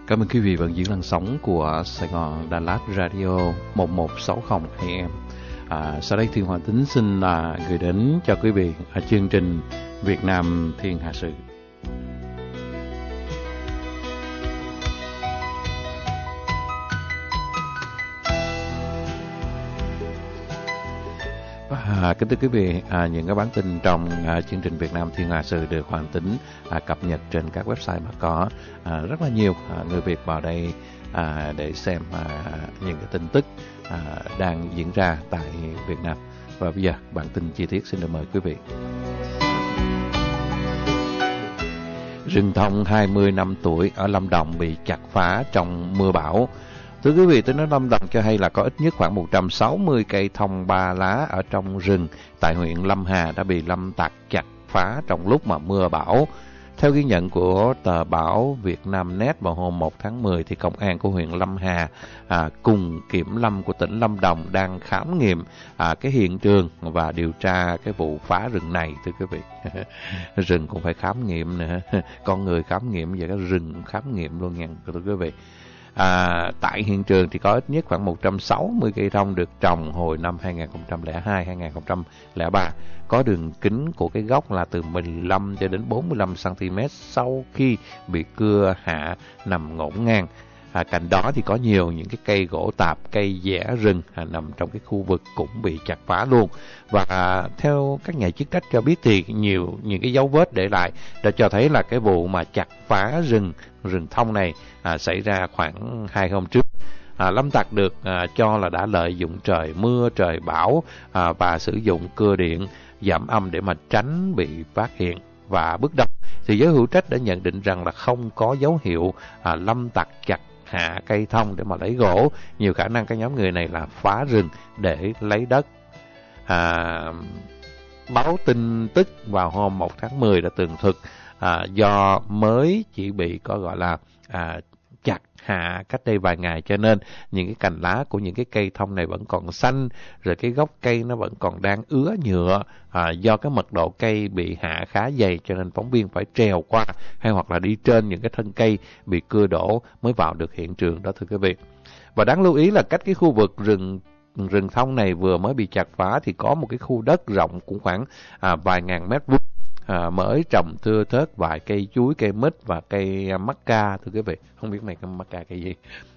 Cảm ơn quý vị vẫn giữ làn sóng của Sài Gòn Đà Lạt Radio 1160 AM. Sau đây Thiên Hoàng Tính xin gửi đến cho quý vị chương trình Việt Nam Thiên Hạ Sự. Kính thưa quý vị, những cái bản tin trong chương trình Việt Nam Thiên Hạ Sự được Hoàng Tính cập nhật trên các website mà có rất là nhiều người Việt vào đây để xem những cái tin tức đang diễn ra tại Việt Nam. Và bây giờ bản tin chi tiết xin được mời quý vị. Rừng thông 20 năm tuổi ở Lâm Đồng bị chặt phá trong mưa bão. Thưa quý vị, tôi nói Lâm Đồng cho hay là có ít nhất khoảng 160 cây thông ba lá ở trong rừng tại huyện Lâm Hà đã bị lâm tặc chặt phá trong lúc mà mưa bão. Theo ghi nhận của tờ báo Việt Nam Net vào hôm 1 tháng 10 thì công an của huyện Lâm Hà cùng kiểm lâm của tỉnh Lâm Đồng đang khám nghiệm cái hiện trường và điều tra cái vụ phá rừng này. Thưa quý vị, rừng cũng phải khám nghiệm nữa, con người khám nghiệm vậy, cái rừng cũng khám nghiệm luôn nha thưa quý vị. Tại hiện trường thì có ít nhất khoảng 160 cây thông được trồng hồi năm 2002-2003, có đường kính của cái gốc là từ 15 cho đến 45 cm sau khi bị cưa hạ nằm ngổn ngang. Cạnh đó thì có nhiều những cái cây gỗ tạp, cây dẻ rừng nằm trong cái khu vực cũng bị chặt phá luôn. Và theo các nhà chức trách cho biết thì nhiều những cái dấu vết để lại đã cho thấy là cái vụ mà chặt phá rừng thông này xảy ra khoảng 2 hôm trước. Lâm tặc được cho là đã lợi dụng trời mưa, trời bão và sử dụng cưa điện giảm âm để mà tránh bị phát hiện. Và bước đầu thì giới hữu trách đã nhận định rằng là không có dấu hiệu lâm tặc chặt hạ cây thông để mà lấy gỗ. Nhiều khả năng cái nhóm người này là phá rừng để lấy đất. Báo tin tức vào hôm 1 tháng 10 đã tường thuật do mới chỉ bị có gọi là chặt hạ cách đây vài ngày, cho nên những cái cành lá của những cái cây thông này vẫn còn xanh, rồi cái gốc cây nó vẫn còn đang ứa nhựa. Do cái mật độ cây bị hạ khá dày cho nên phóng viên phải trèo qua hay hoặc là đi trên những cái thân cây bị cưa đổ mới vào được hiện trường đó thưa quý vị. Và đáng lưu ý là cách cái khu vực rừng thông này vừa mới bị chặt phá thì có một cái khu đất rộng cũng khoảng vài ngàn mét vuông mới trồng thưa thớt vài cây chuối, cây mít và cây mắc ca thưa quý vị. Không biết này cây mắc ca cây gì.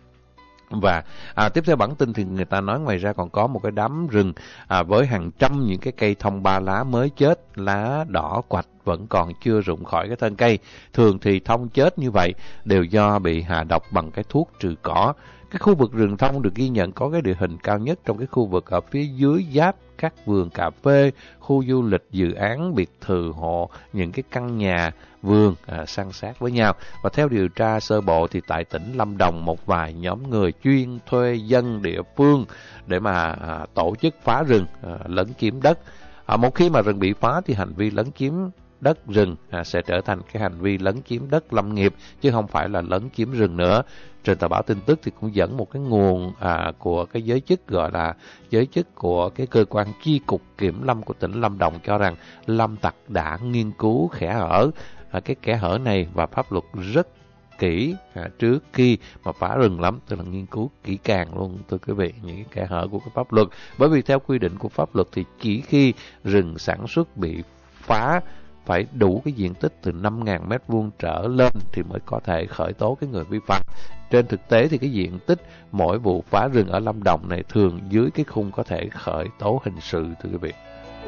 Và tiếp theo bản tin thì người ta nói ngoài ra còn có một cái đám rừng với hàng trăm những cái cây thông ba lá mới chết, lá đỏ quạch vẫn còn chưa rụng khỏi cái thân cây. Thường thì thông chết như vậy đều do bị hạ độc bằng cái thuốc trừ cỏ. Cái khu vực rừng thông được ghi nhận có cái địa hình cao nhất trong cái khu vực ở phía dưới giáp các vườn cà phê, khu du lịch, dự án, biệt thự hộ, những cái căn nhà, vườn san sát với nhau. Và theo điều tra sơ bộ thì tại tỉnh Lâm Đồng, một vài nhóm người chuyên thuê dân địa phương để mà tổ chức phá rừng, lấn chiếm đất. Một khi mà rừng bị phá thì hành vi lấn chiếm đất rừng sẽ trở thành cái hành vi lấn chiếm đất lâm nghiệp chứ không phải là lấn chiếm rừng nữa. Trên tờ báo tin tức thì cũng dẫn một cái nguồn của cái giới chức, gọi là giới chức của cái cơ quan chi cục kiểm lâm của tỉnh Lâm Đồng cho rằng lâm tặc đã nghiên cứu kẽ hở, cái kẽ hở này và pháp luật rất kỹ trước khi mà phá rừng lắm, tức là nghiên cứu kỹ càng luôn thưa quý vị những cái kẽ hở của cái pháp luật. Bởi vì theo quy định của pháp luật thì chỉ khi rừng sản xuất bị phá phải đủ cái diện tích từ 5.000 mét vuông trở lên thì mới có thể khởi tố cái người vi phạm. Trên thực tế thì cái diện tích mỗi vụ phá rừng ở Lâm Đồng này thường dưới cái khung có thể khởi tố hình sự thưa quý vị.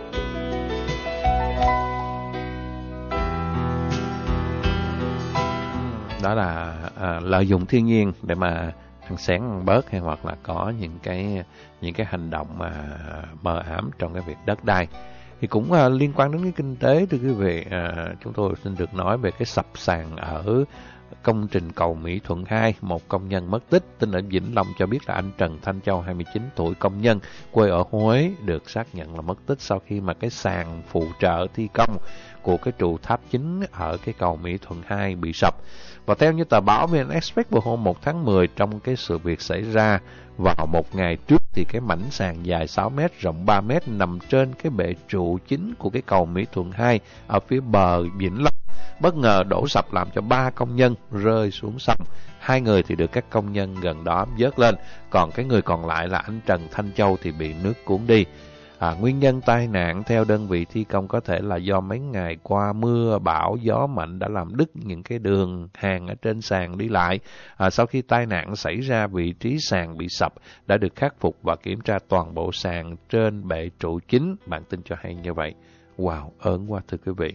Đó là lợi dụng thiên nhiên để mà ăn xén ăn bớt hay hoặc là có những cái hành động mà mờ ám trong cái việc đất đai. Thì cũng liên quan đến cái kinh tế thưa quý vị, chúng tôi xin được nói về cái sập sàn ở công trình cầu Mỹ Thuận 2, một công nhân mất tích. Tin ở Vĩnh Long cho biết là anh Trần Thanh Châu, 29 tuổi, công nhân quê ở Huế, được xác nhận là mất tích sau khi mà cái sàn phụ trợ thi công của cái trụ tháp chính ở cái cầu Mỹ Thuận 2 bị sập. Và theo như tờ báo VN Express vào hôm 1 tháng 10, trong cái sự việc xảy ra vào một ngày trước thì cái mảnh sàn dài 6 mét, rộng 3 mét nằm trên cái bệ trụ chính của cái cầu Mỹ Thuận 2 ở phía bờ Vĩnh Long bất ngờ đổ sập làm cho 3 công nhân rơi xuống sông. 2 người thì được các công nhân gần đó vớt lên, còn cái người còn lại là anh Trần Thanh Châu thì bị nước cuốn đi. Nguyên nhân tai nạn theo đơn vị thi công có thể là do mấy ngày qua mưa bão gió mạnh đã làm đứt những cái đường hàn ở trên sàn đi lại. Sau khi tai nạn xảy ra, vị trí sàn bị sập đã được khắc phục và kiểm tra toàn bộ sàn trên bệ trụ chính. Bản tin cho hay như vậy. Wow, ớn quá thưa quý vị.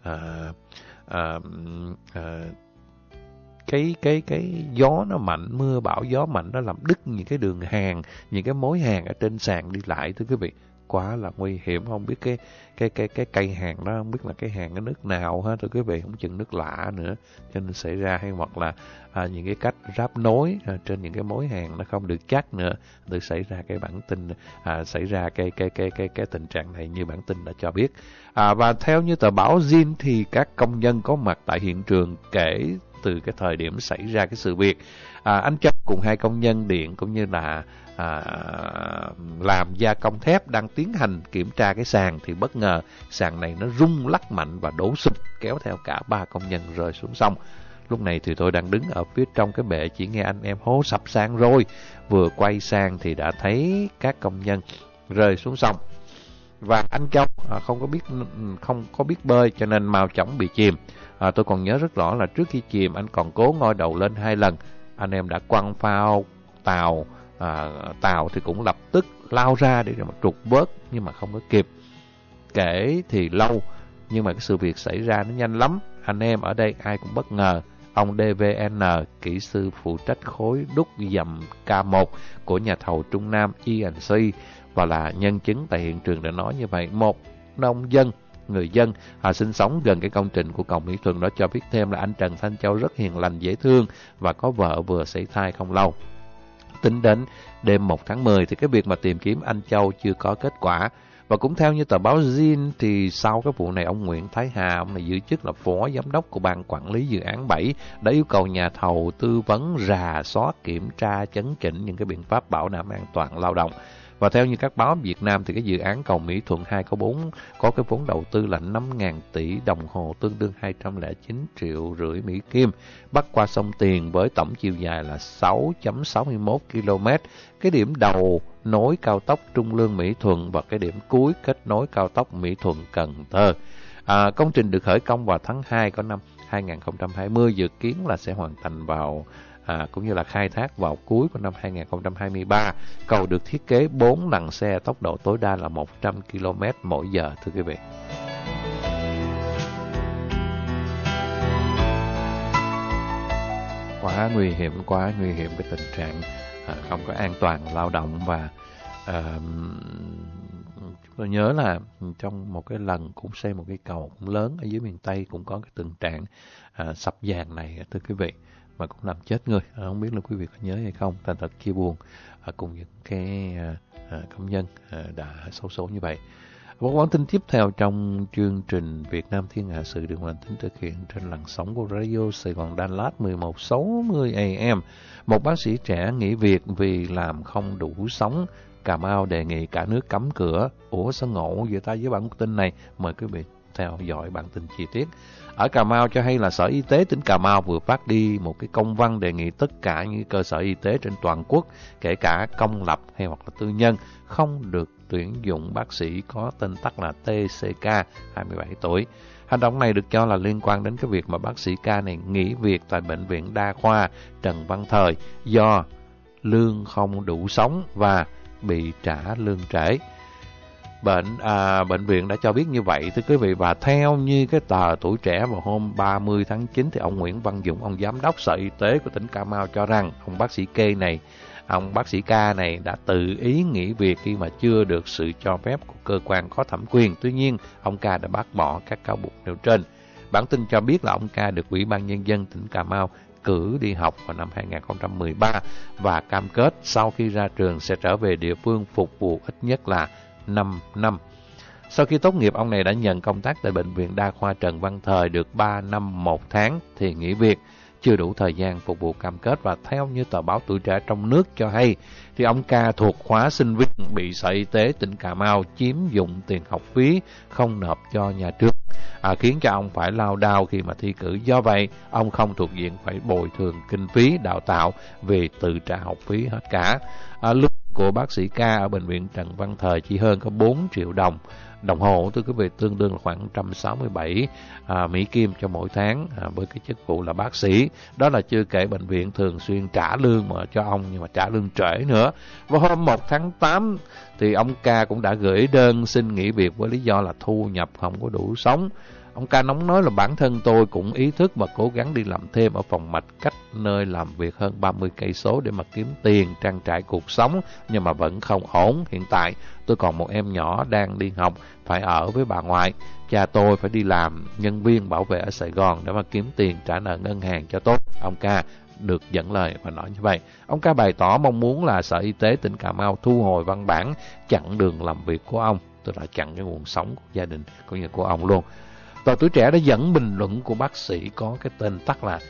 Cái gió nó mạnh, mưa bão gió mạnh nó làm đứt những cái đường hàn, những cái mối hàn ở trên sàn đi lại thưa quý vị. Quá là nguy hiểm, không biết cái cây hàn đó, không biết là cái hàn cái nước nào ha thưa quý vị, không chừng nước lạ nữa cho nên xảy ra, hay hoặc là những cái cách ráp nối trên những cái mối hàn nó không được chắc nữa, được xảy ra cái bản tin xảy ra cái tình trạng này như bản tin đã cho biết. Và theo như tờ báo Zin thì các công nhân có mặt tại hiện trường kể từ cái thời điểm xảy ra cái sự việc. Anh Châu cùng 2 công nhân điện cũng như là làm gia công thép đang tiến hành kiểm tra cái sàn thì bất ngờ sàn này nó rung lắc mạnh và đổ sụp, kéo theo cả 3 công nhân rơi xuống sông. Lúc này thì tôi đang đứng ở phía trong cái bệ, chỉ nghe anh em hô sập sàn rồi, vừa quay sang thì đã thấy các công nhân rơi xuống sông. Và anh Châu không có biết bơi cho nên mau chóng bị chìm. Tôi còn nhớ rất rõ là trước khi chìm anh còn cố ngoi đầu lên 2 lần. Anh em đã quăng phao tàu, tàu thì cũng lập tức lao ra để mà trục vớt nhưng mà không có kịp. Kể thì lâu nhưng mà cái sự việc xảy ra nó nhanh lắm. Anh em ở đây ai cũng bất ngờ. Ông DVN, kỹ sư phụ trách khối đúc dầm K1 của nhà thầu Trung Nam ENC và là nhân chứng tại hiện trường đã nói như vậy. Một người dân sinh sống gần cái công trình của cầu Mỹ Thuận đó cho biết thêm là anh Trần Thanh Châu rất hiền lành, dễ thương và có vợ vừa sảy thai không lâu. Tính đến đêm 1 tháng 10 thì cái việc mà tìm kiếm anh Châu chưa có kết quả. Và cũng theo như tờ báo Zin thì sau cái vụ này, ông Nguyễn Thái Hà, ông này giữ chức là phó giám đốc của ban quản lý dự án 7 đã yêu cầu nhà thầu tư vấn rà soát, kiểm tra, chấn chỉnh những cái biện pháp bảo đảm an toàn lao động. Và theo như các báo Việt Nam thì cái dự án cầu Mỹ Thuận 2 có cái vốn đầu tư là 5.000 tỷ đồng hồ, tương đương 209,5 triệu Mỹ Kim, bắc qua sông Tiền với tổng chiều dài là 6.61 km. Cái điểm đầu nối cao tốc Trung Lương Mỹ Thuận và cái điểm cuối kết nối cao tốc Mỹ Thuận Cần Thơ. Công trình được khởi công vào tháng 2 của năm 2020, dự kiến là sẽ hoàn thành vào cũng như là khai thác vào cuối của năm 2023. Cầu được thiết kế 4 làn xe, tốc độ tối đa là 100 km mỗi giờ thưa quý vị. Quá nguy hiểm cái tình trạng không có an toàn lao động. Và tôi nhớ là trong một cái lần cũng xây một cái cầu cũng lớn ở dưới miền Tây cũng có cái tình trạng sập vàng này thưa quý vị, mà cũng làm chết người. Không biết là quý vị có nhớ hay không. Thành thật chia buồn cùng những cái công nhân đã xấu số như vậy. Một bản tin tiếp theo trong chương trình Việt Nam Thiên Hạ Sự được hoàn tính thực hiện trên làn sóng của Radio Sài Gòn Đà Lạt 1160 AM. Một bác sĩ trẻ nghỉ việc vì làm không đủ sống. Cà Mau đề nghị cả nước cấm cửa. Ủa sao ngộ vậy ta với bản tin này? Mời quý vị theo dõi bản tin chi tiết. Ở Cà Mau cho hay là Sở Y tế tỉnh Cà Mau vừa phát đi một cái công văn đề nghị tất cả những cơ sở y tế trên toàn quốc, kể cả công lập hay hoặc là tư nhân, không được tuyển dụng bác sĩ có tên tắt là TCK 27 tuổi. Hành động này được cho là liên quan đến cái việc mà bác sĩ K này nghỉ việc tại Bệnh viện Đa khoa Trần Văn Thời do lương không đủ sống và bị trả lương trễ. Bệnh viện đã cho biết như vậy thưa quý vị. Và theo như cái tờ Tuổi Trẻ vào hôm 30 tháng 9 thì ông Nguyễn Văn Dũng, ông giám đốc Sở Y tế của tỉnh Cà Mau cho rằng ông bác sĩ K này đã tự ý nghỉ việc khi mà chưa được sự cho phép của cơ quan có thẩm quyền. Tuy nhiên, ông K đã bác bỏ các cáo buộc nêu trên. Bản tin cho biết là ông K được Ủy ban Nhân dân tỉnh Cà Mau cử đi học vào năm 2013 và cam kết sau khi ra trường sẽ trở về địa phương phục vụ ít nhất là 5 năm. Sau khi tốt nghiệp, ông này đã nhận công tác tại Bệnh viện Đa khoa Trần Văn Thời được 3 năm 1 tháng thì nghỉ việc. chưa đủ thời gian phục vụ cam kết. Và theo như tờ báo Tuổi Trẻ trong nước cho hay, thì ông Ca thuộc khóa sinh viên bị Sở Y tế tỉnh Cà Mau chiếm dụng tiền học phí không nộp cho nhà trường, khiến cho ông phải lao đao khi mà thi cử. Do vậy, ông không thuộc diện phải bồi thường kinh phí đào tạo vì tự trả học phí hết cả. Lương của bác sĩ Ca ở bệnh viện Trần Văn Thời chỉ hơn có 4 triệu đồng đồng hồ, thưa quý vị, tương đương là khoảng 167 Mỹ Kim cho mỗi tháng, với cái chức vụ là bác sĩ. Đó là chưa kể bệnh viện thường xuyên trả lương mà cho ông, nhưng mà trả lương trễ nữa. Vào hôm 1 tháng 8 thì ông Ca cũng đã gửi đơn xin nghỉ việc với lý do là thu nhập không có đủ sống. Ông Ca nóng nói là bản thân tôi cũng ý thức và cố gắng đi làm thêm ở phòng mạch cách nơi làm việc hơn 30 cây số để mà kiếm tiền trang trải cuộc sống, nhưng mà vẫn không ổn. Hiện tại tôi còn một em nhỏ đang đi học, phải ở với bà ngoại. Cha tôi phải đi làm nhân viên bảo vệ ở Sài Gòn để mà kiếm tiền trả nợ ngân hàng cho tốt. Ông Ca được dẫn lời và nói như vậy. Ông Ca bày tỏ mong muốn là Sở Y tế tỉnh Cà Mau thu hồi văn bản chặn đường làm việc của ông, tức là chặn cái nguồn sống của gia đình cũng như của ông luôn. Tờ Tuổi Trẻ đã dẫn bình luận của bác sĩ có cái tên tắt là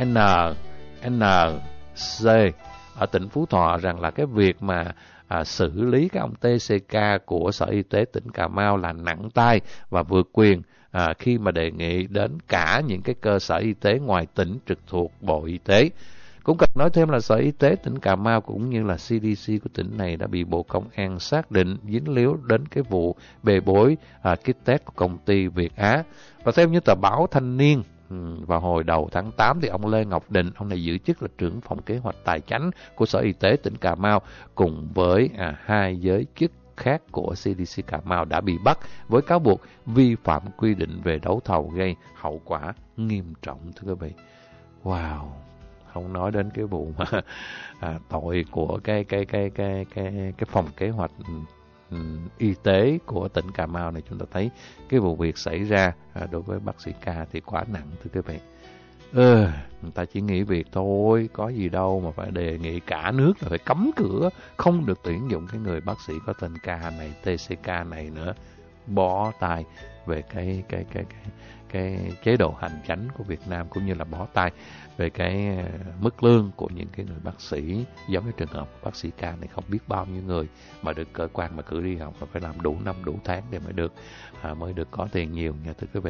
NNC ở tỉnh Phú Thọ rằng là cái việc mà xử lý cái ông TCK của Sở Y tế tỉnh Cà Mau là nặng tay và vượt quyền khi mà đề nghị đến cả những cái cơ sở y tế ngoài tỉnh trực thuộc Bộ Y tế. Cũng cần nói thêm là Sở Y tế tỉnh Cà Mau cũng như là CDC của tỉnh này đã bị Bộ Công an xác định dính líu đến cái vụ bê bối kit test của công ty Việt Á. Và theo như tờ báo Thanh Niên, vào hồi đầu tháng 8 thì ông Lê Ngọc Định, ông này giữ chức là trưởng phòng kế hoạch tài chánh của Sở Y tế tỉnh Cà Mau, cùng với hai giới chức khác của CDC Cà Mau đã bị bắt với cáo buộc vi phạm quy định về đấu thầu gây hậu quả nghiêm trọng, thưa quý vị. Wow, không nói đến cái vụ mà tội của cái phòng kế hoạch y tế của tỉnh Cà Mau này, chúng ta thấy cái vụ việc xảy ra đối với bác sĩ Ca thì quá nặng, thưa quý vị. Người ta chỉ nghỉ việc thôi, có gì đâu mà phải đề nghị cả nước là phải cấm cửa, không được tuyển dụng cái người bác sĩ có tên Ca này, TCK này nữa. Bó tay về cái chế độ hành chánh của Việt Nam, cũng như là bó tay về cái mức lương của những cái người bác sĩ. Giống như trường hợp bác sĩ Ca này, không biết bao nhiêu người mà được cơ quan mà cử đi học và phải làm đủ năm đủ tháng để mới được có tiền nhiều nha, thưa quý vị.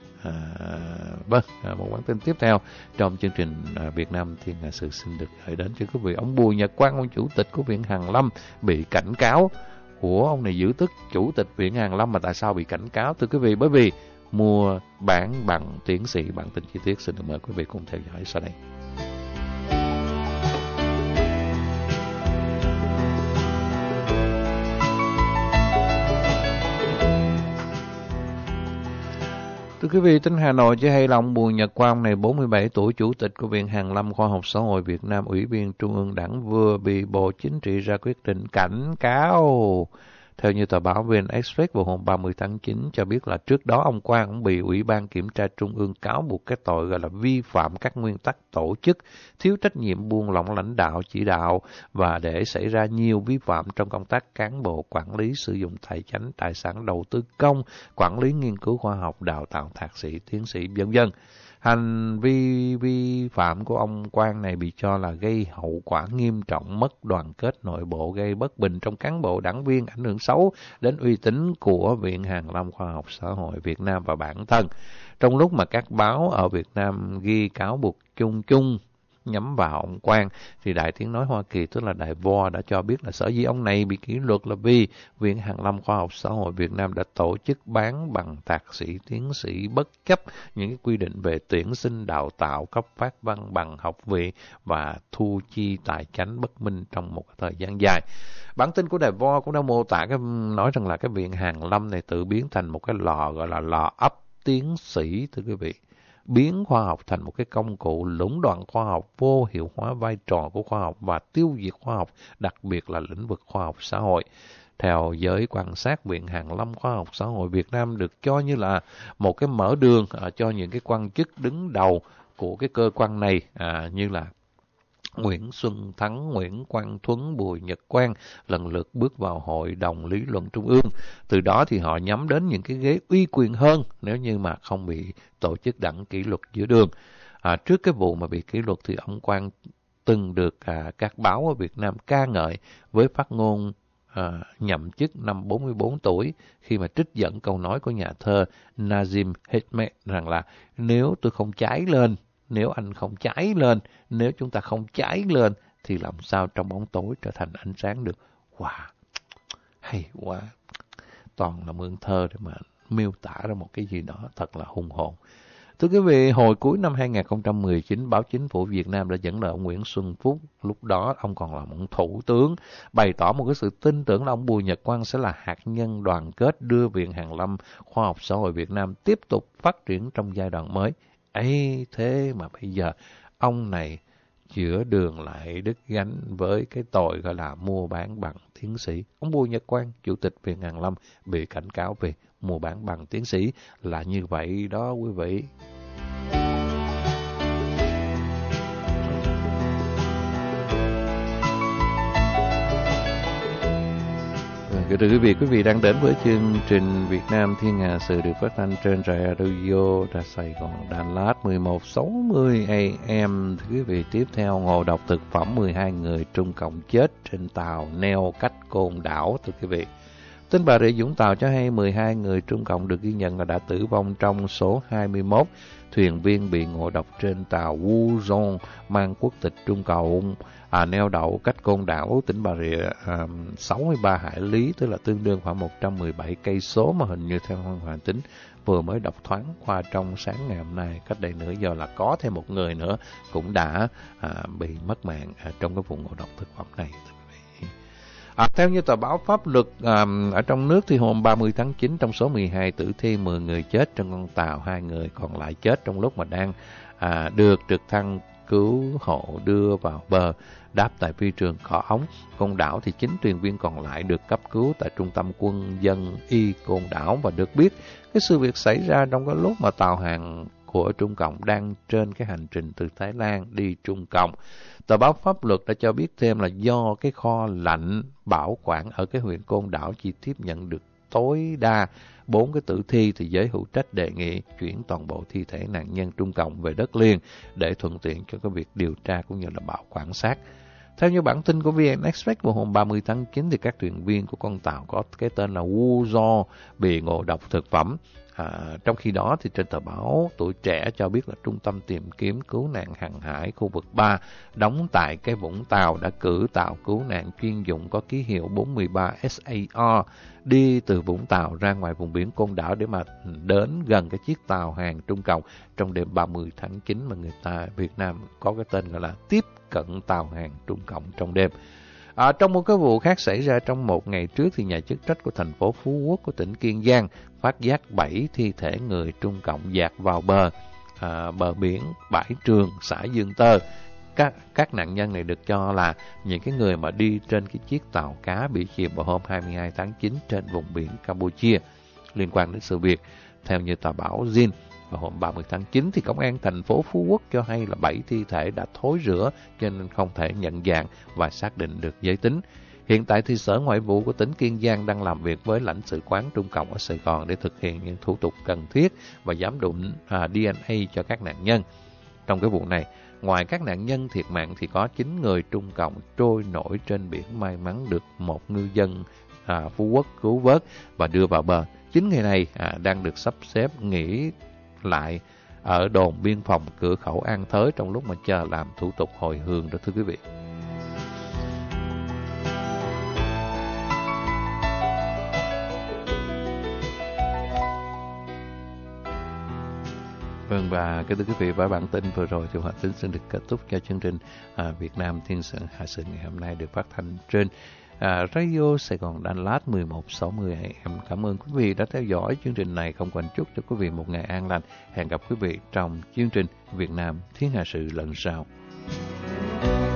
Một bản tin tiếp theo trong chương trình Việt Nam Thiên Hà Sự xin được gửi đến cho quý vị. Ông Bùi Nhật Quang, ông chủ tịch của Viện Hàn Lâm, bị cảnh cáo. Của ông này giữ chức chủ tịch Viện Hàn Lâm mà tại sao bị cảnh cáo, thưa quý vị? Bởi vì mua bán bằng tiến sĩ. Bản tin chi tiết xin được mời quý vị cùng theo dõi sau đây. Thưa quý vị, tin Hà Nội cho hay là ông Bùi Nhật Quang này 47 tuổi, chủ tịch của Viện Hàn Lâm Khoa học Xã hội Việt Nam, Ủy viên Trung ương Đảng, vừa bị Bộ Chính trị ra quyết định cảnh cáo. Theo như tờ báo VN Express vào hôm 30 tháng 9 cho biết là trước đó ông Quang cũng bị Ủy ban Kiểm tra Trung ương cáo buộc cái tội gọi là vi phạm các nguyên tắc tổ chức, thiếu trách nhiệm, buông lỏng lãnh đạo chỉ đạo và để xảy ra nhiều vi phạm trong công tác cán bộ, quản lý sử dụng tài chánh, tài sản đầu tư công, quản lý nghiên cứu khoa học, đào tạo thạc sĩ, tiến sĩ, v.v. Hành vi vi phạm của ông Quang này bị cho là gây hậu quả nghiêm trọng, mất đoàn kết nội bộ, gây bất bình trong cán bộ đảng viên, ảnh hưởng xấu đến uy tín của Viện Hàn Lâm Khoa học Xã hội Việt Nam và bản thân. Trong lúc mà các báo ở Việt Nam ghi cáo buộc chung nhắm vào ông Quang, thì Đài Tiếng Nói Hoa Kỳ, tức là Đài VOA, đã cho biết là sở dĩ ông này bị kỷ luật là vì Viện Hàn Lâm Khoa học Xã hội Việt Nam đã tổ chức bán bằng thạc sĩ, tiến sĩ bất chấp những quy định về tuyển sinh, đào tạo, cấp phát văn bằng học vị và thu chi tài chánh bất minh trong một thời gian dài. Bản tin của Đài VOA cũng đã mô tả nói rằng là cái Viện Hàn Lâm này tự biến thành một cái lò gọi là lò ấp tiến sĩ, thưa quý vị. Biến khoa học thành một cái công cụ lũng đoạn khoa học, vô hiệu hóa vai trò của khoa học và tiêu diệt khoa học, đặc biệt là lĩnh vực khoa học xã hội. Theo giới quan sát, Viện Hàn Lâm Khoa học Xã hội Việt Nam được cho như là một cái mở đường cho những cái quan chức đứng đầu của cái cơ quan này, như là Nguyễn Xuân Thắng, Nguyễn Quang Thuấn, Bùi Nhật Quang lần lượt bước vào Hội đồng Lý luận Trung ương. Từ đó thì họ nhắm đến những cái ghế uy quyền hơn nếu như mà không bị tổ chức đảng kỷ luật giữa đường. Trước cái vụ mà bị kỷ luật thì ông Quang từng được các báo ở Việt Nam ca ngợi với phát ngôn nhậm chức năm 44 tuổi khi mà trích dẫn câu nói của nhà thơ Nazim Hikmet rằng là nếu tôi không cháy lên, nếu anh không cháy lên, nếu chúng ta không cháy lên thì làm sao trong bóng tối trở thành ánh sáng được. Wow, hay quá. Toàn là mượn thơ để mà miêu tả ra một cái gì đó thật là hùng hồn. Thưa quý vị, hồi cuối năm 2019, báo Chính phủ Việt Nam đã dẫn lời ông Nguyễn Xuân Phúc, lúc đó ông còn là một thủ tướng, bày tỏ một cái sự tin tưởng là ông Bùi Nhật Quang sẽ là hạt nhân đoàn kết đưa Viện Hàn Lâm Khoa học Xã hội Việt Nam tiếp tục phát triển trong giai đoạn mới. Ấy thế mà bây giờ ông này giữa đường lại đứt gánh với cái tội gọi là mua bán bằng tiến sĩ. Ông Bùi Nhật Quang, Chủ tịch Viện Hàn Lâm, bị cảnh cáo về mua bán bằng tiến sĩ là như vậy đó quý vị. Thưa quý vị đang đến với chương trình Việt Nam Thiên Hà Sự được phát thanh trên Radio Đà Sài Gòn Đà Lạt 1160 AM. Thưa quý vị, tiếp theo ngộ độc thực phẩm 12 người Trung Cộng chết trên tàu neo cách Côn Đảo. Thưa quý vị, tin Bà Rịa Vũng Tàu cho hay 12 người Trung Cộng được ghi nhận là đã tử vong trong số 21 thuyền viên bị ngộ độc trên tàu Wuzhong mang quốc tịch Trung Cộng neo đậu cách Côn Đảo, tỉnh Bà Rịa 63 hải lý, tức là tương đương khoảng 117 cây số, mà hình như theo Hoàng Hoàng Tính vừa mới đọc thoáng qua trong sáng ngày hôm nay. Cách đây nửa giờ là có thêm một người nữa cũng đã bị mất mạng trong cái vụ ngộ độc thực phẩm này. Theo như tờ báo Pháp Luật ở trong nước thì hôm 30 tháng 9, trong số 12 tử thi, 10 người chết trên con tàu, 2 người còn lại chết trong lúc mà đang được trực thăng cứu hộ đưa vào bờ đáp tại phi trường Cỏ Ống, Côn Đảo. Thì 9 thuyền viên còn lại được cấp cứu tại Trung tâm Quân dân y Côn Đảo. Và được biết cái sự việc xảy ra trong cái lúc mà tàu hàng của Trung Cộng đang trên cái hành trình từ Thái Lan đi Trung Cộng. Tờ báo Pháp Luật đã cho biết thêm là do cái kho lạnh bảo quản ở cái huyện Côn Đảo chỉ tiếp nhận được tối đa 4 cái tử thi, thì giới hữu trách đề nghị chuyển toàn bộ thi thể nạn nhân Trung Cộng về đất liền để thuận tiện cho cái việc điều tra cũng như là bảo quản xác. Theo như bản tin của VN Express vào hôm 30 tháng 9 thì các thuyền viên của con tàu có cái tên là Wuzhong bị ngộ độc thực phẩm. Trong khi đó thì trên tờ báo Tuổi Trẻ cho biết là Trung tâm tìm kiếm cứu nạn hàng hải khu vực 3 đóng tại cái Vũng Tàu đã cử tàu cứu nạn chuyên dụng có ký hiệu 413 SAR đi từ Vũng Tàu ra ngoài vùng biển Côn Đảo để mà đến gần cái chiếc tàu hàng Trung Cộng trong đêm 30 tháng 9 mà người ta Việt Nam có cái tên gọi là tiếp cận tàu hàng Trung Cộng trong đêm. Trong một cái vụ khác xảy ra trong một ngày trước thì nhà chức trách của thành phố Phú Quốc của tỉnh Kiên Giang phát giác 7 thi thể người Trung Cộng dạt vào bờ biển Bãi Trường, xã Dương Tơ. Các nạn nhân này được cho là những cái người mà đi trên cái chiếc tàu cá bị chìm vào hôm 22 tháng 9 trên vùng biển Campuchia. Liên quan đến sự việc, theo như tờ báo Zin, vào hôm 30 tháng 9 thì công an thành phố Phú Quốc cho hay là 7 thi thể đã thối rữa cho nên không thể nhận dạng và xác định được giới tính. Hiện tại thì Sở Ngoại vụ của tỉnh Kiên Giang đang làm việc với lãnh sự quán Trung Cộng ở Sài Gòn để thực hiện những thủ tục cần thiết và giám định DNA cho các nạn nhân. Trong cái vụ này, ngoài các nạn nhân thiệt mạng thì có 9 người Trung Cộng trôi nổi trên biển, may mắn được một ngư dân Phú Quốc cứu vớt và đưa vào bờ. 9 người này đang được sắp xếp nghỉ lại ở đồn biên phòng cửa khẩu An Thới trong lúc mà chờ làm thủ tục hồi hương đó thưa quý vị. Vâng, và thưa quý vị, và bản tin vừa rồi thì Hoàng Tính xin được kết thúc cho chương trình Việt Nam Thiên Hà Sự ngày hôm nay được phát thanh trên Radio Sài Gòn Đà Lạt 1160 AM. Cảm ơn quý vị đã theo dõi chương trình này. Không quên chúc cho quý vị một ngày an lành. Hẹn gặp quý vị trong chương trình Việt Nam Thiên Hà Sự lần sau.